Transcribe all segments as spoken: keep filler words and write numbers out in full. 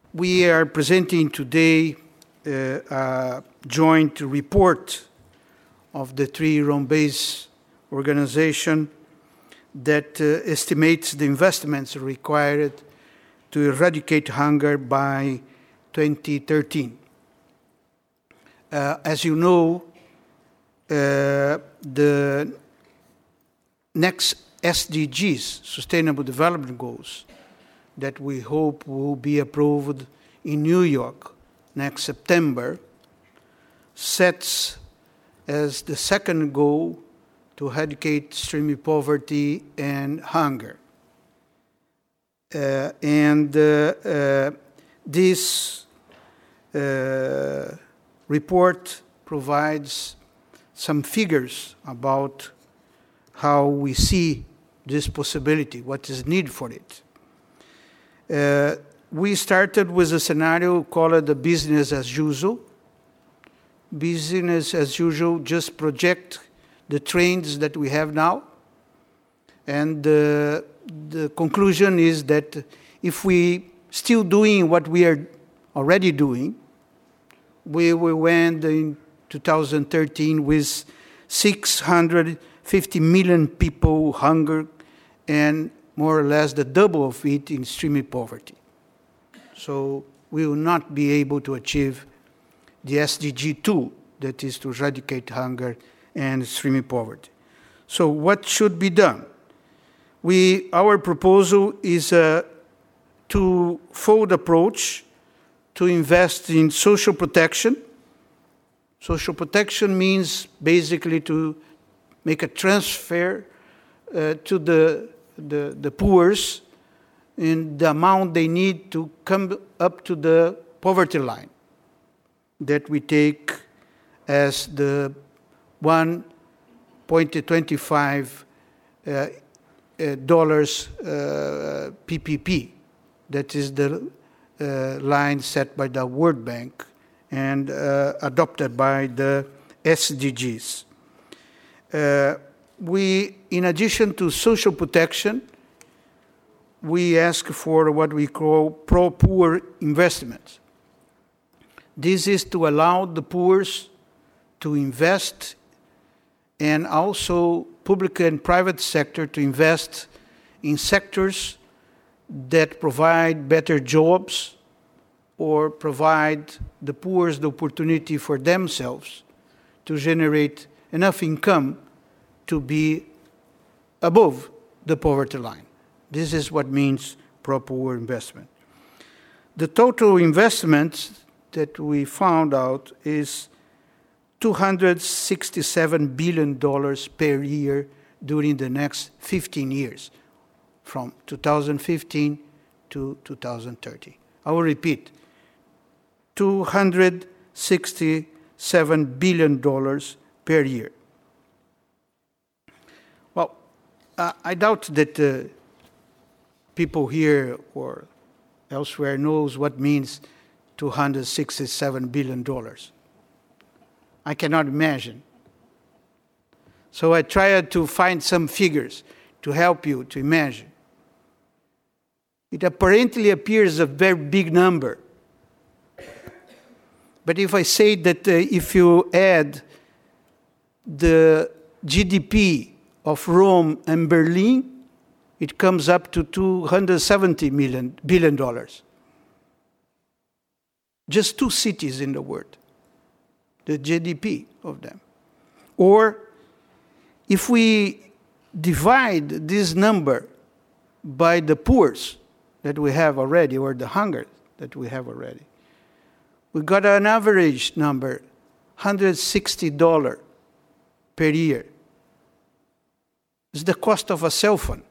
we are presenting today uh, a joint report of the three Rome-based organizations that uh, estimates the investments required to eradicate hunger by twenty thirteen. Uh, as you know, uh, the next S D Gs, Sustainable Development Goals, that we hope will be approved in New York next September, sets as the second goal to eradicate extreme poverty and hunger. Uh, and uh, uh, this uh, report provides some figures about how we see this possibility, what is needed for it. Uh, we started with a scenario called the business as usual. Business as usual just project the trends that we have now. And uh, the conclusion is that if we still doing what we are already doing, we will end in two thousand thirteen with six hundred fifty million people hunger and more or less the double of it in extreme poverty. So we will not be able to achieve the S D G two, that is to eradicate hunger and extreme poverty. So what should be done? We, our proposal is a two-fold approach to invest in social protection. Social protection means basically to make a transfer uh, to the, the, the poor's in the amount they need to come up to the poverty line that we take as the one point two five uh, uh, dollars uh, P P P. That is the uh, line set by the World Bank and uh, adopted by the S D Gs. Uh, we, in addition to social protection, we ask for what we call pro-poor investments. This is to allow the poor to invest and also public and private sector to invest in sectors that provide better jobs or provide the poor the opportunity for themselves to generate enough income to be above the poverty line. This is what means pro-poor investment. The total investment that we found out is two hundred sixty-seven billion dollars per year during the next fifteen years, from two thousand fifteen to two thousand thirty. I will repeat, two hundred sixty-seven billion dollars per year. Well, uh, I doubt that uh, people here or elsewhere knows what means two hundred sixty-seven billion dollars. I cannot imagine. So I tried to find some figures to help you to imagine. It apparently appears a very big number. But if I say that uh, if you add the G D P of Rome and Berlin, it comes up to two hundred seventy million billion dollars. Just two cities in the world, the G D P of them. Or if we divide this number by the poor that we have already, or the hunger that we have already, we got an average number, one hundred sixty dollars per year. It's the cost of a cell phone.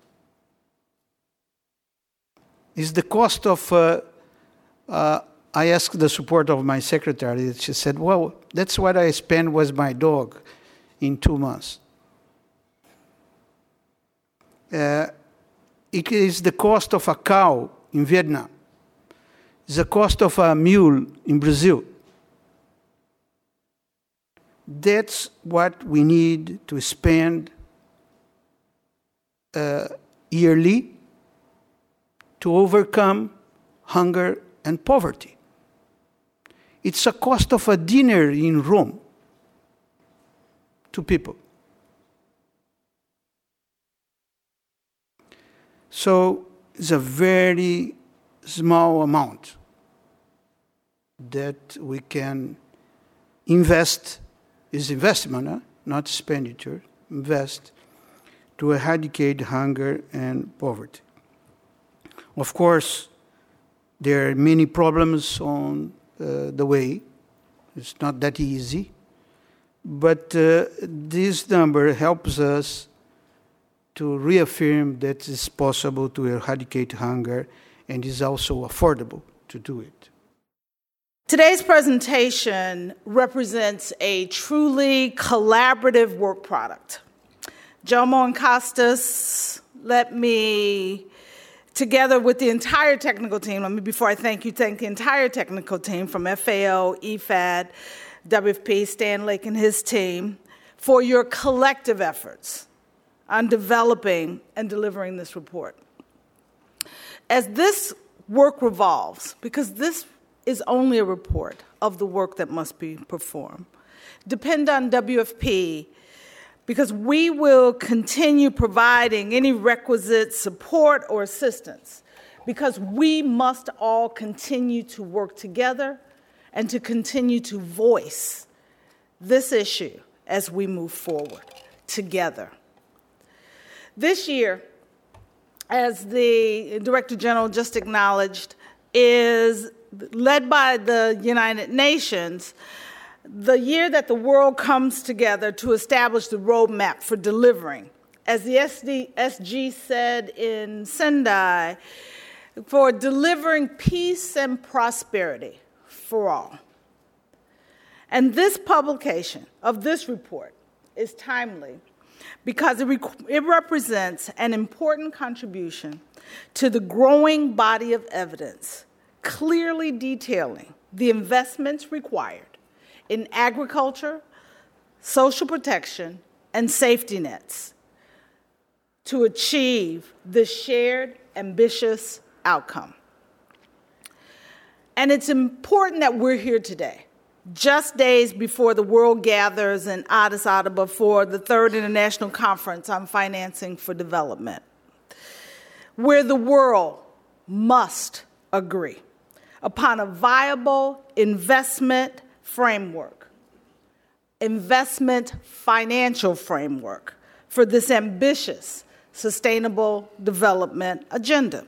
It's the cost of, uh, uh, I asked the support of my secretary. She said, well, that's what I spent with my dog in two months. Uh, it is the cost of a cow in Vietnam. It's the cost of a mule in Brazil. That's what we need to spend uh, yearly to overcome hunger and poverty. It's a cost of a dinner in Rome to people. So it's a very small amount that we can invest, is investment, huh? Not expenditure, invest to eradicate hunger and poverty. Of course, there are many problems on uh, the way. It's not that easy. But uh, this number helps us to reaffirm that it's possible to eradicate hunger and is also affordable to do it. Today's presentation represents a truly collaborative work product. Jomo and Costas, let me, together with the entire technical team, let me, before I thank you, thank the entire technical team from F A O, E F A D, W F P, Stan Lake and his team, for your collective efforts on developing and delivering this report. As this work revolves, because this is only a report of the work that must be performed, depend on W F P, because we will continue providing any requisite support or assistance, because we must all continue to work together and to continue to voice this issue as we move forward together. This year, as the Director General just acknowledged, is led by the United Nations, the year that the world comes together to establish the roadmap for delivering, as the S G said in Sendai, for delivering peace and prosperity for all. And this publication of this report is timely because it, rec- it represents an important contribution to the growing body of evidence clearly detailing the investments required in agriculture, social protection, and safety nets to achieve this shared, ambitious outcome. And it's important that we're here today, just days before the world gathers in Addis Ababa for the third International Conference on Financing for Development, where the world must agree upon a viable investment framework, investment financial framework for this ambitious sustainable development agenda.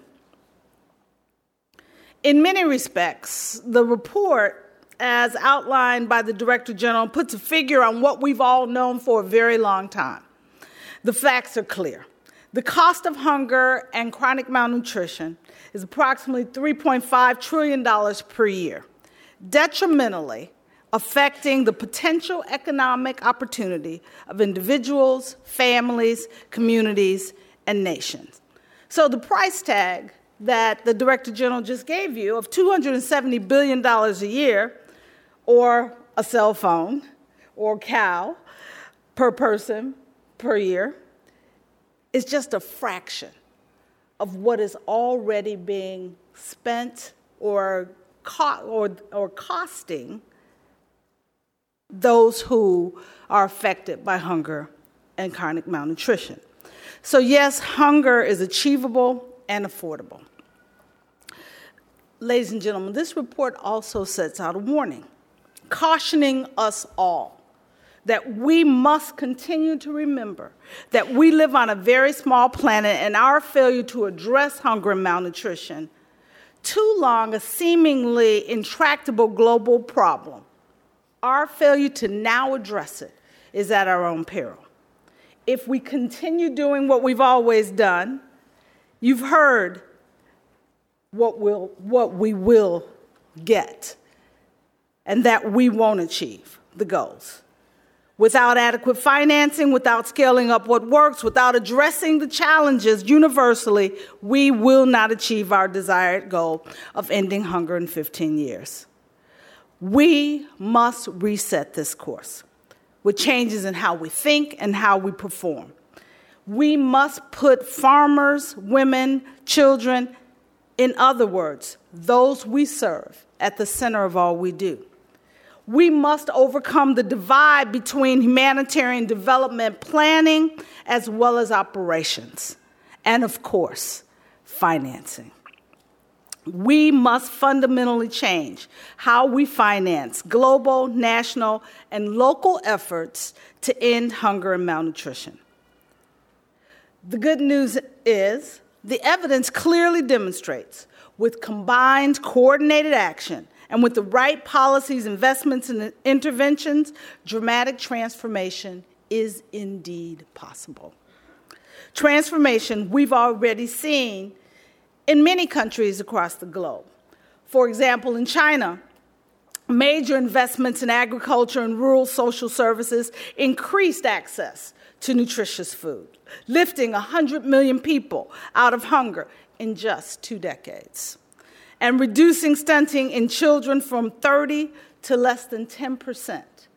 In many respects, the report, as outlined by the Director General, puts a figure on what we've all known for a very long time. The facts are clear. The cost of hunger and chronic malnutrition is approximately three point five trillion dollars per year, detrimentally affecting the potential economic opportunity of individuals, families, communities, and nations. So the price tag that the Director General just gave you of two hundred seventy billion dollars a year, or a cell phone, or cow per person per year, is just a fraction of what is already being spent or, co- or, or costing those who are affected by hunger and chronic malnutrition. So yes, hunger is achievable and affordable. Ladies and gentlemen, this report also sets out a warning, cautioning us all that we must continue to remember that we live on a very small planet, and our failure to address hunger and malnutrition, too long a seemingly intractable global problem, our failure to now address it is at our own peril. If we continue doing what we've always done, you've heard what we'll, what we will get, and that we won't achieve the goals. Without adequate financing, without scaling up what works, without addressing the challenges universally, we will not achieve our desired goal of ending hunger in fifteen years. We must reset this course with changes in how we think and how we perform. We must put farmers, women, children, In other words, those we serve at the center of all we do. We must overcome the divide between humanitarian development planning as well as operations, and of course, financing. We must fundamentally change how we finance global, national, and local efforts to end hunger and malnutrition. The good news is the evidence clearly demonstrates, with combined coordinated action and with the right policies, investments, and interventions, dramatic transformation is indeed possible. Transformation we've already seen in many countries across the globe. For example, in China, major investments in agriculture and rural social services increased access to nutritious food, lifting one hundred million people out of hunger in just two decades, and reducing stunting in children from thirty to less than ten percent,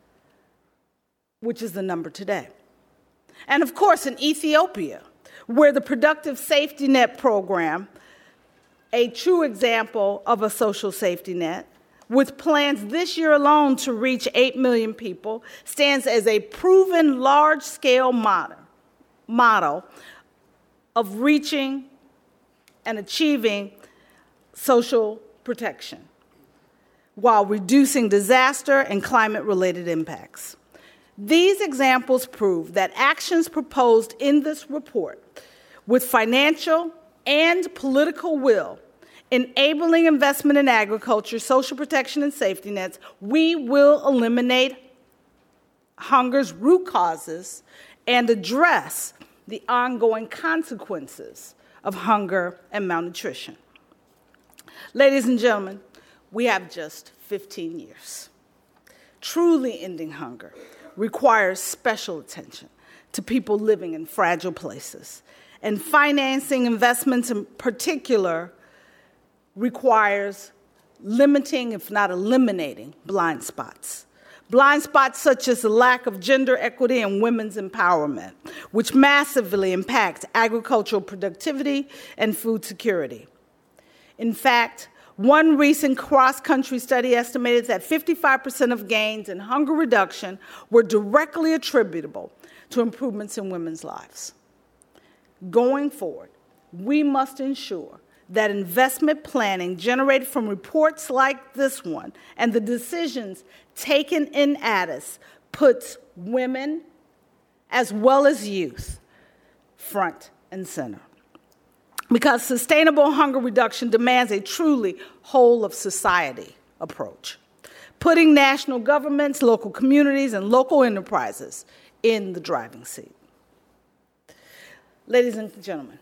which is the number today. And of course, in Ethiopia, where the Productive Safety Net program, a true example of a social safety net, with plans this year alone to reach eight million people, stands as a proven large-scale model, model of reaching and achieving social protection while reducing disaster and climate-related impacts. These examples prove that actions proposed in this report with financial and political will, enabling investment in agriculture, social protection, and safety nets, we will eliminate hunger's root causes and address the ongoing consequences of hunger and malnutrition. Ladies and gentlemen, we have just fifteen years. Truly ending hunger requires special attention to people living in fragile places, and financing investments in particular requires limiting, if not eliminating, blind spots. Blind spots such as the lack of gender equity and women's empowerment, which massively impact agricultural productivity and food security. In fact, one recent cross-country study estimated that fifty-five percent of gains in hunger reduction were directly attributable to improvements in women's lives. Going forward, we must ensure that investment planning generated from reports like this one and the decisions taken in Addis puts women as well as youth front and center. Because sustainable hunger reduction demands a truly whole-of-society approach, putting national governments, local communities, and local enterprises in the driving seat. Ladies and gentlemen,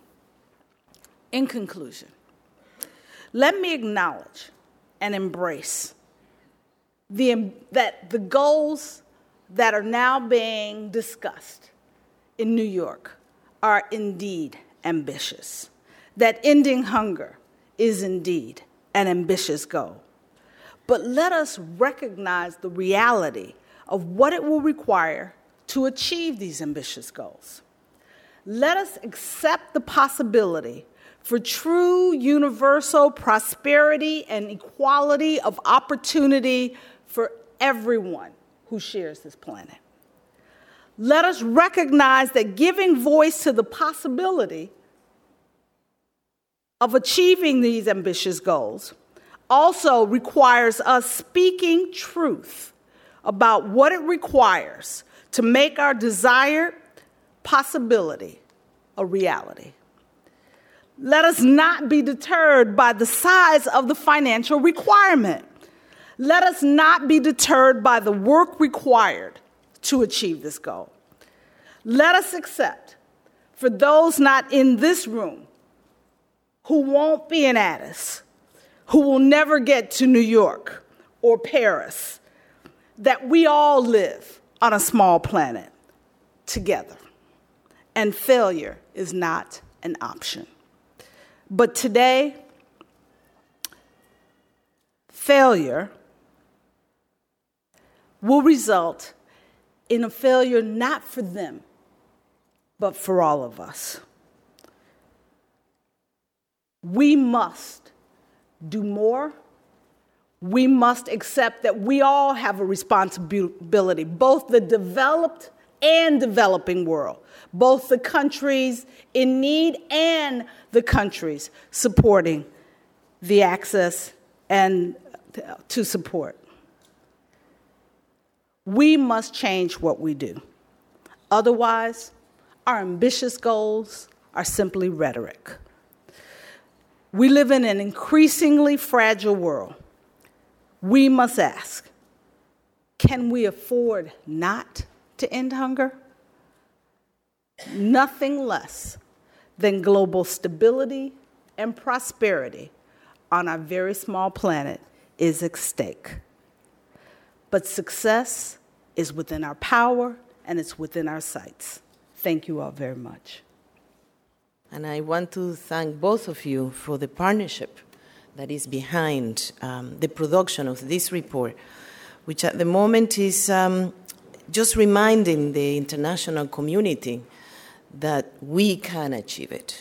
in conclusion, let me acknowledge and embrace the, that the goals that are now being discussed in New York are indeed ambitious, that ending hunger is indeed an ambitious goal. But let us recognize the reality of what it will require to achieve these ambitious goals. Let us accept the possibility for true universal prosperity and equality of opportunity for everyone who shares this planet. Let us recognize that giving voice to the possibility of achieving these ambitious goals also requires us speaking truth about what it requires to make our desired possibility a reality. Let us not be deterred by the size of the financial requirement. Let us not be deterred by the work required to achieve this goal. Let us accept, for those not in this room who won't be in Addis, who will never get to New York or Paris, that we all live on a small planet together, and failure is not an option. But today, failure will result in a failure not for them, but for all of us. We must do more. We must accept that we all have a responsibility, both the developed and developing world, both the countries in need and the countries supporting the access and to support. We must change what we do. Otherwise, our ambitious goals are simply rhetoric. We live in an increasingly fragile world. We must ask, can we afford not to end hunger? Nothing less than global stability and prosperity on our very small planet is at stake. But success is within our power and it's within our sights. Thank you all very much. And I want to thank both of you for the partnership that is behind um, the production of this report, which at the moment is um, just reminding the international community that we can achieve it.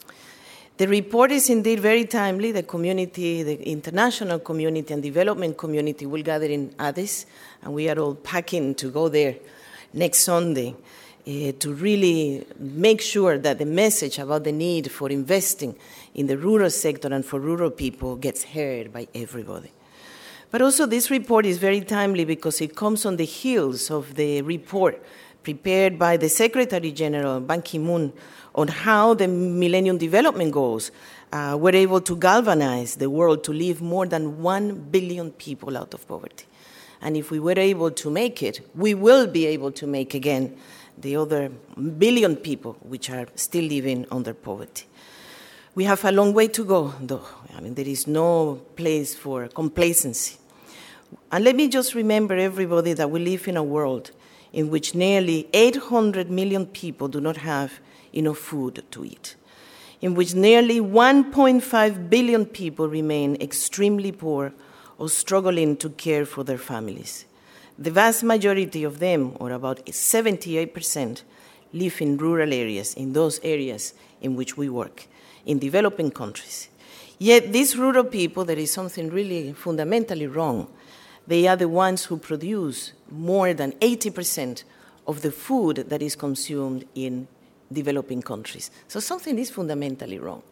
The report is indeed very timely. The community, the international community and development community will gather in Addis, and we are all packing to go there next Sunday uh, to really make sure that the message about the need for investing in the rural sector and for rural people gets heard by everybody. But also this report is very timely because it comes on the heels of the report prepared by the Secretary General, Ban Ki-moon, on how the Millennium Development Goals uh, were able to galvanize the world to leave more than one billion people out of poverty. And if we were able to make it, we will be able to make again the other billion people which are still living under poverty. We have a long way to go, though. I mean, there is no place for complacency. And let me just remember everybody that we live in a world in which nearly eight hundred million people do not have enough food to eat, in which nearly one point five billion people remain extremely poor or struggling to care for their families. The vast majority of them, or about seventy-eight percent, live in rural areas, in those areas in which we work, in developing countries. Yet these rural people, there is something really fundamentally wrong. They are the ones who produce more than eighty percent of the food that is consumed in developing countries. So something is fundamentally wrong.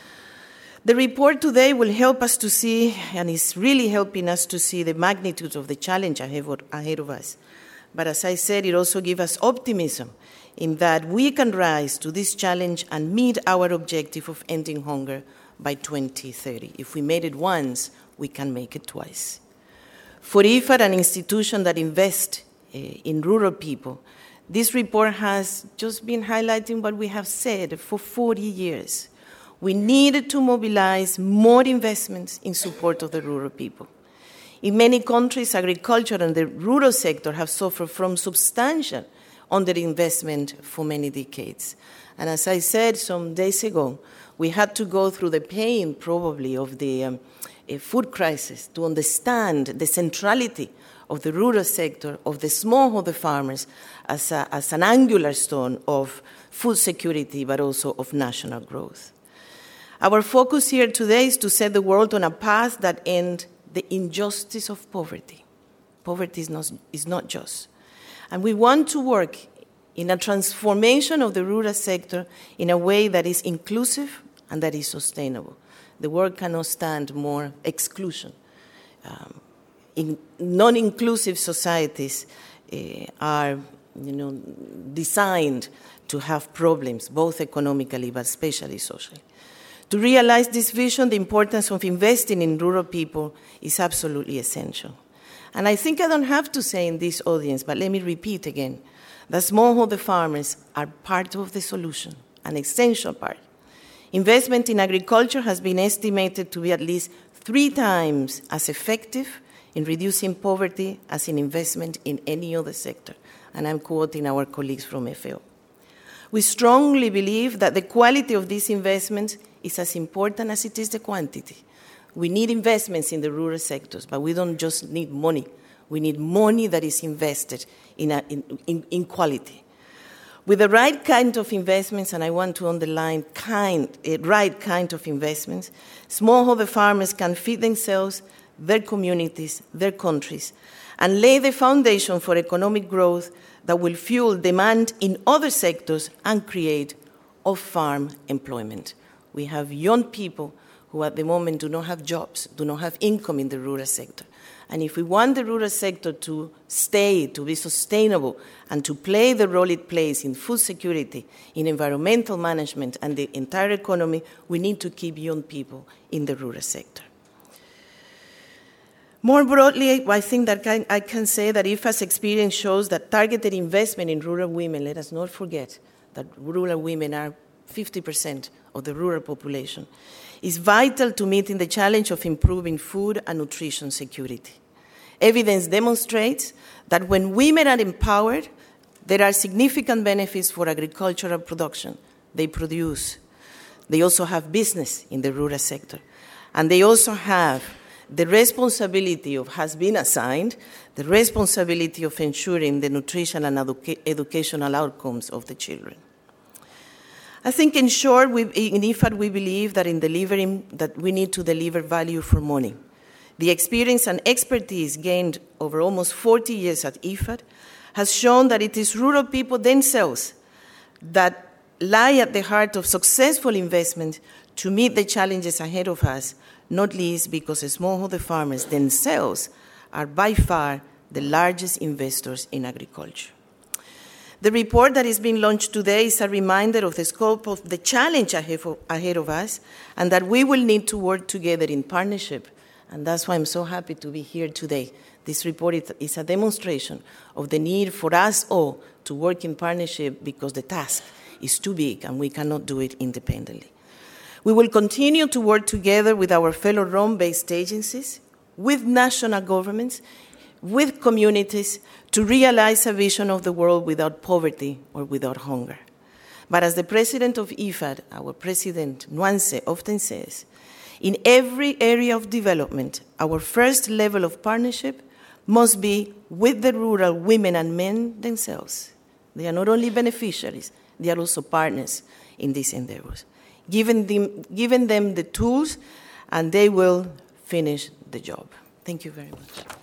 The report today will help us to see, and is really helping us to see the magnitude of the challenge ahead of us. But as I said, it also gives us optimism in that we can rise to this challenge and meet our objective of ending hunger by twenty thirty. If we made it once, we can make it twice. For I F A D, an institution that invests uh, in rural people, this report has just been highlighting what we have said for forty years. We needed to mobilize more investments in support of the rural people. In many countries, agriculture and the rural sector have suffered from substantial underinvestment for many decades. And as I said some days ago, we had to go through the pain, probably, of the um, food crisis to understand the centrality of the rural sector, of the smallholder farmers, as, a, as an angular stone of food security, but also of national growth. Our focus here today is to set the world on a path that ends the injustice of poverty. Poverty is not, is not just. And we want to work in a transformation of the rural sector in a way that is inclusive and that is sustainable. The world cannot stand more exclusion. Um, in non-inclusive societies uh, are, you know, designed to have problems, both economically but especially socially. To realize this vision, the importance of investing in rural people is absolutely essential. And I think I don't have to say in this audience, but let me repeat again, that smallholder farmers are part of the solution, an essential part. Investment in agriculture has been estimated to be at least three times as effective in reducing poverty as in investment in any other sector. And I'm quoting our colleagues from F A O. We strongly believe that the quality of these investments is as important as it is the quantity. We need investments in the rural sectors, but we don't just need money. We need money that is invested in, a, in, in, in quality. With the right kind of investments, and I want to underline kind, uh, right kind of investments, smallholder farmers can feed themselves, their communities, their countries, and lay the foundation for economic growth that will fuel demand in other sectors and create off-farm employment. We have young people who at the moment do not have jobs, do not have income in the rural sector. And if we want the rural sector to stay, to be sustainable, and to play the role it plays in food security, in environmental management, and the entire economy, we need to keep young people in the rural sector. More broadly, I think that I can say that I F A D's experience shows that targeted investment in rural women, let us not forget that rural women are fifty percent of the rural population, is vital to meeting the challenge of improving food and nutrition security. Evidence demonstrates that when women are empowered, there are significant benefits for agricultural production. They produce. They also have business in the rural sector. And they also have the responsibility of, has been assigned, the responsibility of ensuring the nutrition and educa- educational outcomes of the children. I think, in short, we, in I F A D, we believe that in delivering, that we need to deliver value for money. The experience and expertise gained over almost forty years at I F A D has shown that it is rural people themselves that lie at the heart of successful investment to meet the challenges ahead of us, not least because smallholder farmers themselves are by far the largest investors in agriculture. The report that is being launched today is a reminder of the scope of the challenge ahead of us, and that we will need to work together in partnership. And that's why I'm so happy to be here today. This report is a demonstration of the need for us all to work in partnership, because the task is too big and we cannot do it independently. We will continue to work together with our fellow Rome-based agencies, with national governments, with communities, to realize a vision of the world without poverty or without hunger. But as the president of I F A D, our president, Nuance, often says, in every area of development, our first level of partnership must be with the rural women and men themselves. They are not only beneficiaries, they are also partners in these endeavors. Giving them, giving them the tools, and they will finish the job. Thank you very much.